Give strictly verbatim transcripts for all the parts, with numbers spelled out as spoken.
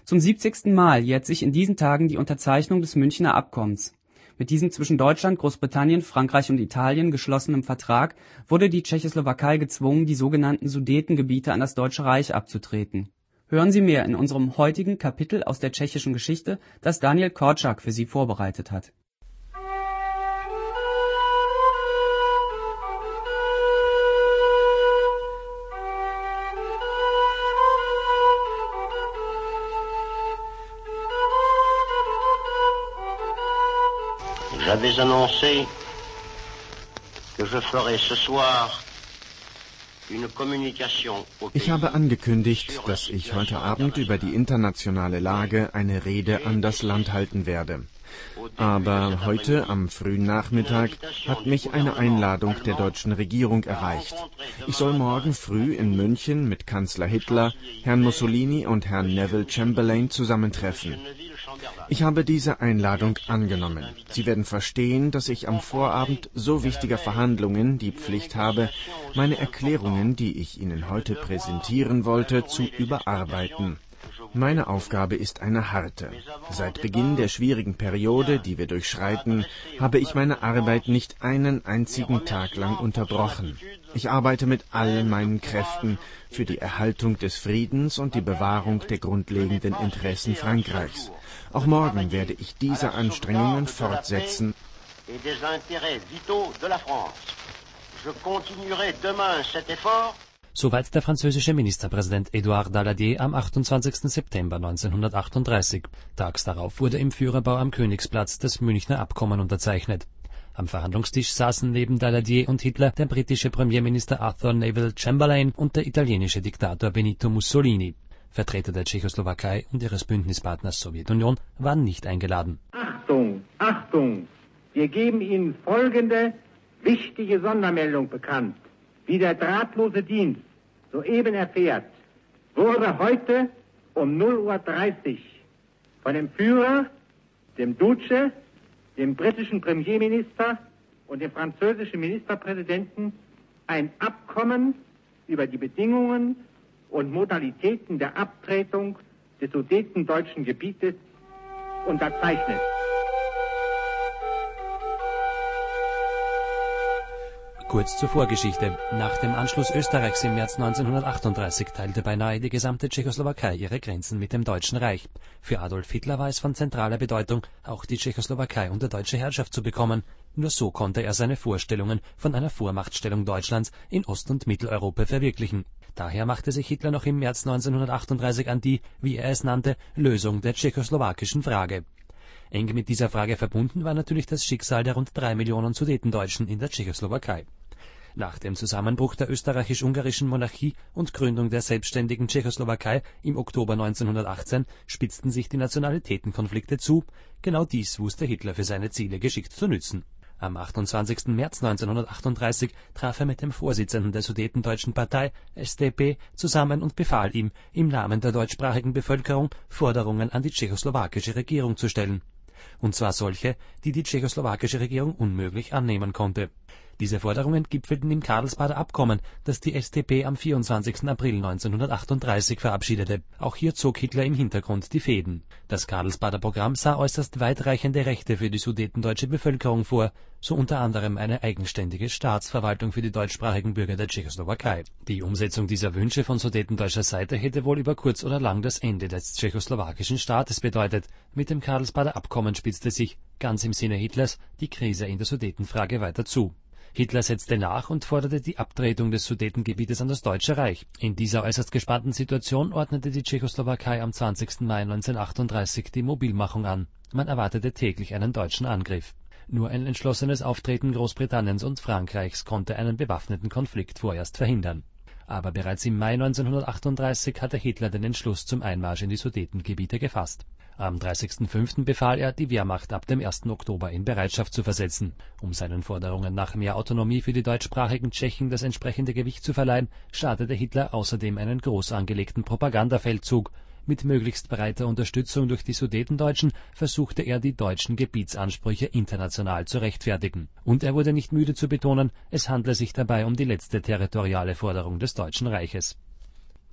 Zum siebzigsten Mal jährt sich in diesen Tagen die Unterzeichnung des Münchner Abkommens. Mit diesem zwischen Deutschland, Großbritannien, Frankreich und Italien geschlossenen Vertrag wurde die Tschechoslowakei gezwungen, die sogenannten Sudetengebiete an das Deutsche Reich abzutreten. Hören Sie mehr in unserem heutigen Kapitel aus der tschechischen Geschichte, das Daniel Korczak für Sie vorbereitet hat. J'avais annoncé que je ferai ce soir une communication au pays. Ich habe angekündigt, dass ich heute Abend über die internationale Lage eine Rede an das Land halten werde. Aber heute am frühen Nachmittag hat mich eine Einladung der deutschen Regierung erreicht. Ich soll morgen früh in München mit Kanzler Hitler, Herrn Mussolini und Herrn Neville Chamberlain zusammentreffen. Ich habe diese Einladung angenommen. Sie werden verstehen, dass ich am Vorabend so wichtiger Verhandlungen die Pflicht habe, meine Erklärungen, die ich Ihnen heute präsentieren wollte, zu überarbeiten. Meine Aufgabe ist eine harte. Seit Beginn der schwierigen Periode, die wir durchschreiten, habe ich meine Arbeit nicht einen einzigen Tag lang unterbrochen. Ich arbeite mit allen meinen Kräften für die Erhaltung des Friedens und die Bewahrung der grundlegenden Interessen Frankreichs. Auch morgen werde ich diese Anstrengungen fortsetzen. Soweit der französische Ministerpräsident Édouard Daladier am achtundzwanzigsten September neunzehnhundertachtunddreißig. Tags darauf wurde im Führerbau am Königsplatz das Münchner Abkommen unterzeichnet. Am Verhandlungstisch saßen neben Daladier und Hitler der britische Premierminister Arthur Neville Chamberlain und der italienische Diktator Benito Mussolini. Vertreter der Tschechoslowakei und ihres Bündnispartners Sowjetunion waren nicht eingeladen. Achtung, Achtung! Wir geben Ihnen folgende wichtige Sondermeldung bekannt. Wie der drahtlose Dienst soeben erfährt, wurde heute um null Uhr dreißig von dem Führer, dem Duce, dem britischen Premierminister und dem französischen Ministerpräsidenten ein Abkommen über die Bedingungen und Modalitäten der Abtretung des sudetendeutschen Gebietes unterzeichnet. Kurz zur Vorgeschichte. Nach dem Anschluss Österreichs im März neunzehnhundertachtunddreißig teilte beinahe die gesamte Tschechoslowakei ihre Grenzen mit dem Deutschen Reich. Für Adolf Hitler war es von zentraler Bedeutung, auch die Tschechoslowakei unter deutsche Herrschaft zu bekommen. Nur so konnte er seine Vorstellungen von einer Vormachtstellung Deutschlands in Ost- und Mitteleuropa verwirklichen. Daher machte sich Hitler noch im März neunzehnhundertachtunddreißig an die, wie er es nannte, Lösung der tschechoslowakischen Frage. Eng mit dieser Frage verbunden war natürlich das Schicksal der rund drei Millionen Sudetendeutschen in der Tschechoslowakei. Nach dem Zusammenbruch der österreichisch-ungarischen Monarchie und Gründung der selbstständigen Tschechoslowakei im Oktober neunzehnhundertachtzehn spitzten sich die Nationalitätenkonflikte zu. Genau dies wusste Hitler für seine Ziele geschickt zu nützen. Am achtundzwanzigsten März neunzehnhundertachtunddreißig traf er mit dem Vorsitzenden der Sudetendeutschen Partei, S D P, zusammen und befahl ihm, im Namen der deutschsprachigen Bevölkerung Forderungen an die tschechoslowakische Regierung zu stellen. Und zwar solche, die die tschechoslowakische Regierung unmöglich annehmen konnte. Diese Forderungen gipfelten im Karlsbader Abkommen, das die S D P am vierundzwanzigsten April neunzehnhundertachtunddreißig verabschiedete. Auch hier zog Hitler im Hintergrund die Fäden. Das Karlsbader Programm sah äußerst weitreichende Rechte für die sudetendeutsche Bevölkerung vor, so unter anderem eine eigenständige Staatsverwaltung für die deutschsprachigen Bürger der Tschechoslowakei. Die Umsetzung dieser Wünsche von sudetendeutscher Seite hätte wohl über kurz oder lang das Ende des tschechoslowakischen Staates bedeutet. Mit dem Karlsbader Abkommen spitzte sich, ganz im Sinne Hitlers, die Krise in der Sudetenfrage weiter zu. Hitler setzte nach und forderte die Abtretung des Sudetengebietes an das Deutsche Reich. In dieser äußerst gespannten Situation ordnete die Tschechoslowakei am zwanzigsten Mai neunzehnhundertachtunddreißig die Mobilmachung an. Man erwartete täglich einen deutschen Angriff. Nur ein entschlossenes Auftreten Großbritanniens und Frankreichs konnte einen bewaffneten Konflikt vorerst verhindern. Aber bereits im Mai neunzehnhundertachtunddreißig hatte Hitler den Entschluss zum Einmarsch in die Sudetengebiete gefasst. Am dreißigsten fünften befahl er, die Wehrmacht ab dem ersten Oktober in Bereitschaft zu versetzen. Um seinen Forderungen nach mehr Autonomie für die deutschsprachigen Tschechen das entsprechende Gewicht zu verleihen, startete Hitler außerdem einen groß angelegten Propagandafeldzug. Mit möglichst breiter Unterstützung durch die Sudetendeutschen versuchte er, die deutschen Gebietsansprüche international zu rechtfertigen. Und er wurde nicht müde zu betonen, es handle sich dabei um die letzte territoriale Forderung des Deutschen Reiches.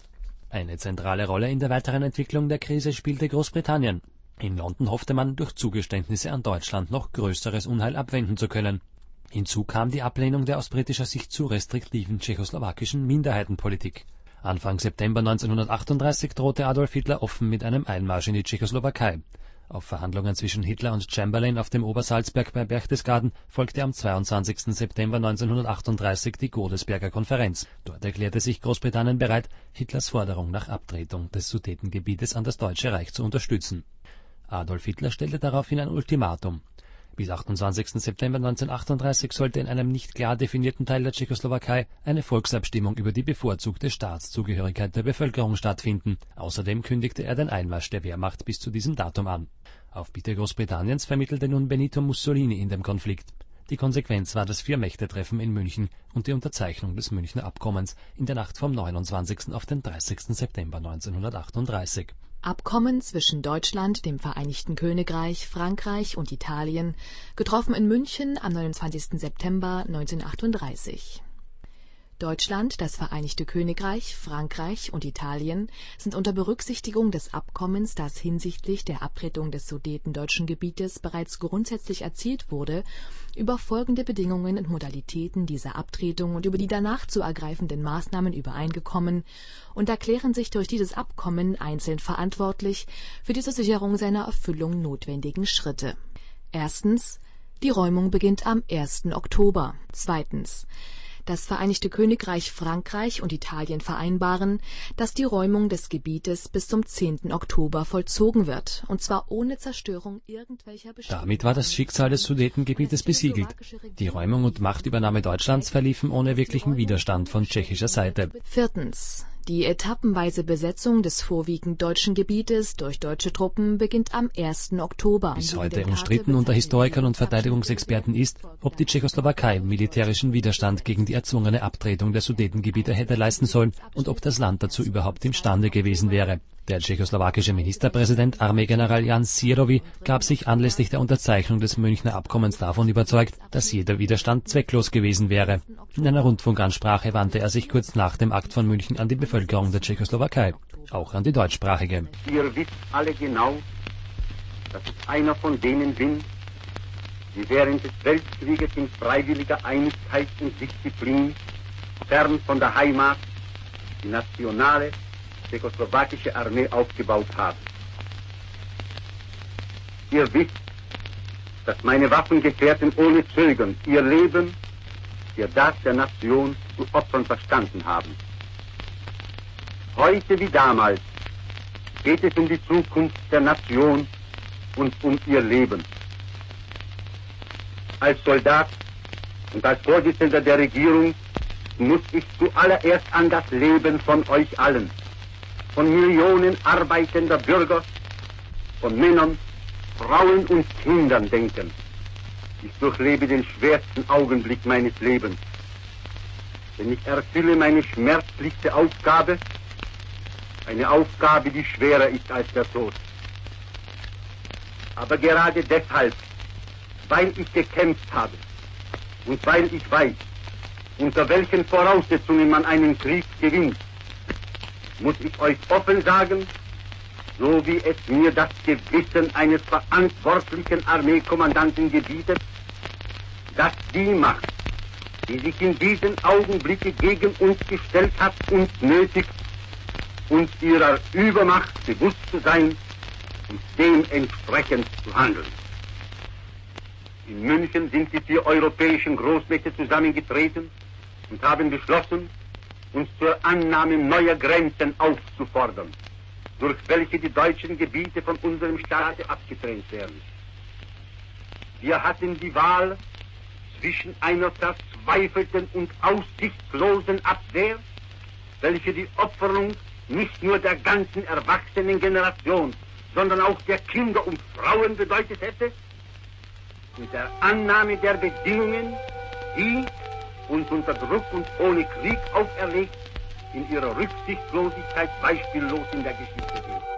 Eine zentrale Rolle in der weiteren Entwicklung der Krise spielte Großbritannien. In London hoffte man, durch Zugeständnisse an Deutschland noch größeres Unheil abwenden zu können. Hinzu kam die Ablehnung der aus britischer Sicht zu restriktiven tschechoslowakischen Minderheitenpolitik. Anfang September neunzehnhundertachtunddreißig drohte Adolf Hitler offen mit einem Einmarsch in die Tschechoslowakei. Auf Verhandlungen zwischen Hitler und Chamberlain auf dem Obersalzberg bei Berchtesgaden folgte am zweiundzwanzigsten September neunzehnhundertachtunddreißig die Godesberger Konferenz. Dort erklärte sich Großbritannien bereit, Hitlers Forderung nach Abtretung des Sudetengebietes an das Deutsche Reich zu unterstützen. Adolf Hitler stellte daraufhin ein Ultimatum. Bis achtundzwanzigsten September neunzehnhundertachtunddreißig sollte in einem nicht klar definierten Teil der Tschechoslowakei eine Volksabstimmung über die bevorzugte Staatszugehörigkeit der Bevölkerung stattfinden. Außerdem kündigte er den Einmarsch der Wehrmacht bis zu diesem Datum an. Auf Bitte Großbritanniens vermittelte nun Benito Mussolini in dem Konflikt. Die Konsequenz war das Vier-Mächte-Treffen in München und die Unterzeichnung des Münchner Abkommens in der Nacht vom neunundzwanzigsten auf den dreißigsten September neunzehnhundertachtunddreißig. Abkommen zwischen Deutschland, dem Vereinigten Königreich, Frankreich und Italien, getroffen in München am neunundzwanzigsten September neunzehnhundertachtunddreißig. Deutschland, das Vereinigte Königreich, Frankreich und Italien sind unter Berücksichtigung des Abkommens, das hinsichtlich der Abtretung des sudetendeutschen Gebietes bereits grundsätzlich erzielt wurde, über folgende Bedingungen und Modalitäten dieser Abtretung und über die danach zu ergreifenden Maßnahmen übereingekommen und erklären sich durch dieses Abkommen einzeln verantwortlich für die zur Sicherung seiner Erfüllung notwendigen Schritte. Erstens. Die Räumung beginnt am ersten Oktober. Zweitens. Das Vereinigte Königreich Frankreich und Italien vereinbaren, dass die Räumung des Gebietes bis zum zehnten Oktober vollzogen wird, und zwar ohne Zerstörung irgendwelcher Bestimmungen. Damit war das Schicksal des Sudetengebietes besiegelt. Die Räumung und Machtübernahme Deutschlands verliefen ohne wirklichen Widerstand von tschechischer Seite. Viertens. Die etappenweise Besetzung des vorwiegend deutschen Gebietes durch deutsche Truppen beginnt am ersten Oktober. Bis heute umstritten unter Historikern und Verteidigungsexperten ist, ob die Tschechoslowakei militärischen Widerstand gegen die erzwungene Abtretung der Sudetengebiete hätte leisten sollen und ob das Land dazu überhaupt imstande gewesen wäre. Der tschechoslowakische Ministerpräsident Armeegeneral Jan Sírovi gab sich anlässlich der Unterzeichnung des Münchner Abkommens davon überzeugt, dass jeder Widerstand zwecklos gewesen wäre. In einer Rundfunkansprache wandte er sich kurz nach dem Akt von München an die Bevölkerung der Tschechoslowakei, auch an die deutschsprachige. Ihr wisst alle genau, dass ich einer von denen bin, die während des Weltkrieges in freiwilliger Einigkeit und Disziplin, fern von der Heimat, die nationale tschechoslowakische Armee aufgebaut haben. Ihr wisst, dass meine Waffengefährten ohne Zögern ihr Leben für das der Nation zu opfern verstanden haben. Heute wie damals geht es um die Zukunft der Nation und um ihr Leben. Als Soldat und als Vorsitzender der Regierung muss ich zuallererst an das Leben von euch allen, von Millionen arbeitender Bürger, von Männern, Frauen und Kindern denken. Ich durchlebe den schwersten Augenblick meines Lebens, denn ich erfülle meine schmerzlichste Aufgabe, eine Aufgabe, die schwerer ist als der Tod. Aber gerade deshalb, weil ich gekämpft habe und weil ich weiß, unter welchen Voraussetzungen man einen Krieg gewinnt, muss ich euch offen sagen, so wie es mir das Gewissen eines verantwortlichen Armeekommandanten gebietet, dass die Macht, die sich in diesen Augenblicken gegen uns gestellt hat, uns nötigt, uns ihrer Übermacht bewusst zu sein und dementsprechend zu handeln. In München sind die vier europäischen Großmächte zusammengetreten und haben beschlossen, uns zur Annahme neuer Grenzen aufzufordern, durch welche die deutschen Gebiete von unserem Staate abgetrennt werden. Wir hatten die Wahl zwischen einer verzweifelten und aussichtslosen Abwehr, welche die Opferung nicht nur der ganzen erwachsenen Generation, sondern auch der Kinder und Frauen bedeutet hätte, und der Annahme der Bedingungen, die uns unter Druck und ohne Krieg auferlegt, in ihrer Rücksichtslosigkeit beispiellos in der Geschichte sind.